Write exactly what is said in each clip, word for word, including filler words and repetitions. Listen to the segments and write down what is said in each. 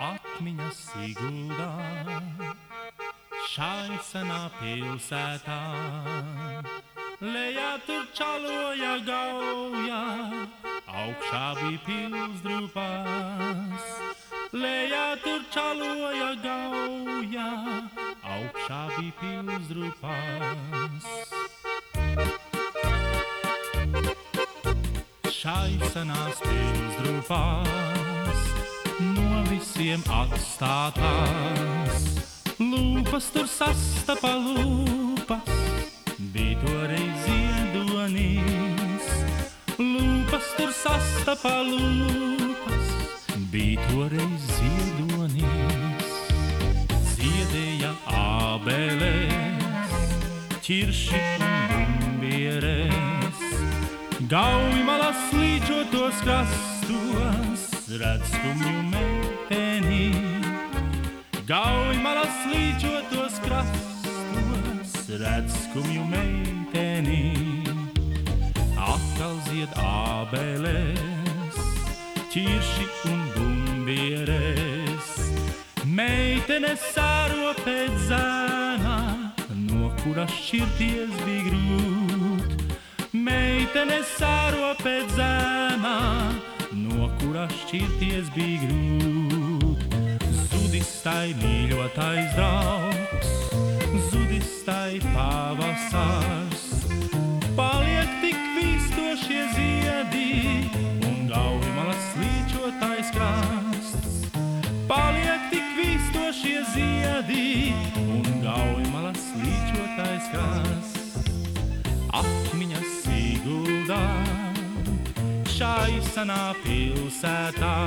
Atmiņas Siguldā, šai senā pilsētā. Lejā tur čaloja gauja, augšā bija pils drupās. Lejā tur čaloja gauja, augšā bija pils drupās. Šai senās pils drupās, no visiem atstātās. Lūpas tur sastapa lūpas, bija toreiz ziedonis. Lūpas tur sastapa lūpas, bija toreiz ziedonis. Ziedēja ābeles, ķirši un bumbieres, gauj malas līčotos krastos, redz skumju meiteni. Gauj malas līčotos krastos, redz skumju meiteni. Atkal zied ābeles, ķirši un bumbieres. Meitene sāro pēc zēna, no kura šķirties bija grūt. Meitene sāro pēc zēna, no kura šķirties bija grūt. Zudis tai mīļotais draugs, zudis tai pavasars. Paliek tik vīstošie ziedi un gauj malas līčotais krasts. Paliek tik vīstošie ziedi un gauj malas līčotais krasts. Atmiņas Siguldā, šai senā pilsētā.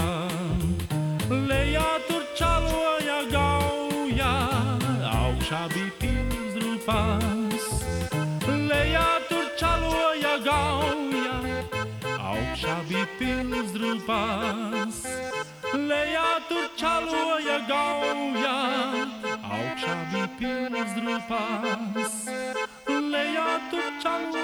Lejā tur čaloja gauja, augšā bija pils drupās. Lejā tur čaloja gauja, augšā bija pils drupās. Lejā tur čaloja gauja, augšā bija pils drupās. Lejā tur čaloja